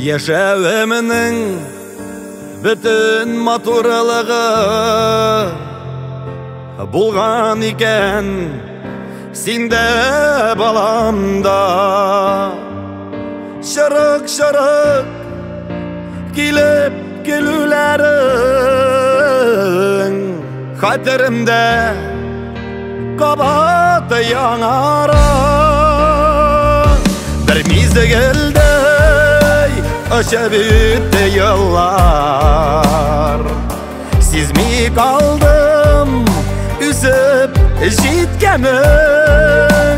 Яшәвемнең бүтін матурлыгы булган икән синдә баламда. Шырык килеп килүләрең хәтеремдә кабат яңара. Бер мизгелдәй очып үтте еллар, сизми калдым үсеп җиткәнең.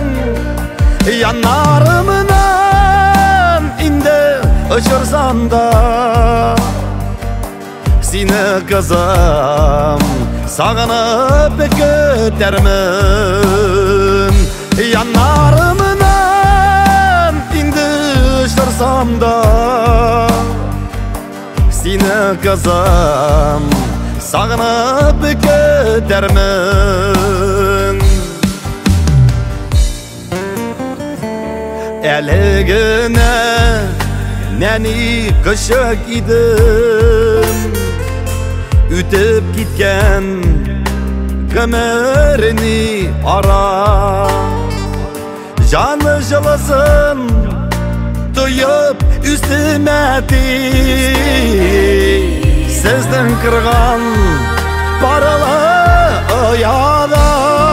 Яннарымнан инде очырсам да сине кызым сагынып көтәрмен. Яннарымнан инде очырсам да сине кызым сагынып көтәрмен. Әле генә нәни кышык идем, үтеп киткән гомерне ара. Жаны җылысын тоеп үстемә сезнең кырган паралы ояда.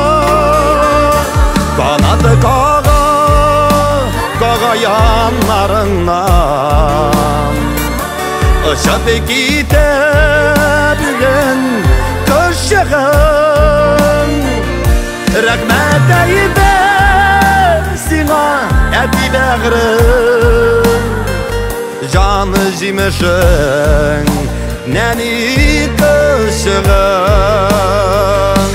Канаты кага яннарыңнан очып китә бүген кышыгың. Рәхмәт әйтәм сиңа әти бәгърем, жаны җимешең нәни кышыгың.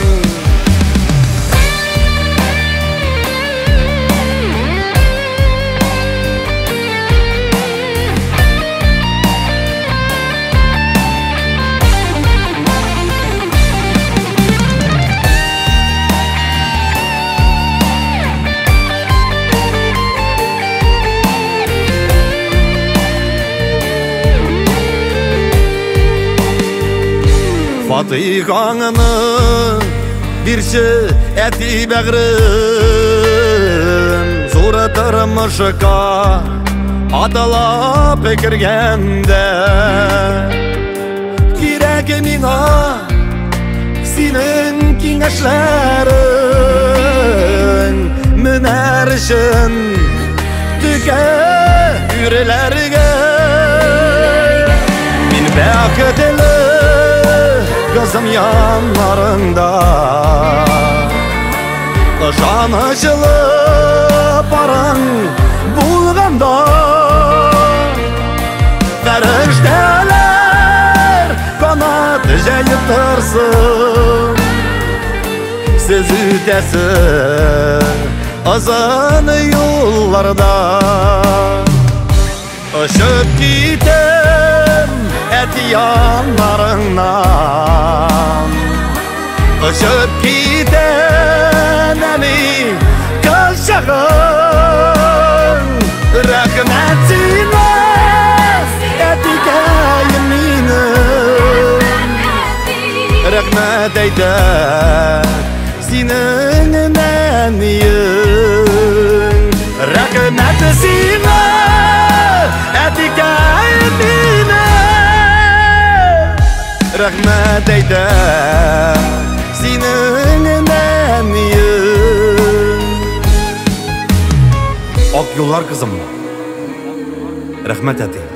Фатихаңны бирче әти бәгърем, зур тормышка атылып кергәндә. Кирәк миңа синең киңәшләрең, менәр өчен төкә үреләргә. Мин бәхетле кызым яннарыңда, жаны жылы параң булганда. Фәрештәләр канат җәеп торсын, сез үтәсез озын юлларда. Очып китәм әти яннарыңнан, очып китә нәни кышыгың. Рәхмәт сиңа әтикәем минем, рәхмәт әйтәм синең нәниең. Рәхмәт сиңа әтикәем минем, рәхмәт әйтәм синең нәниең. Ак юллар кызым, рәхмәт әти.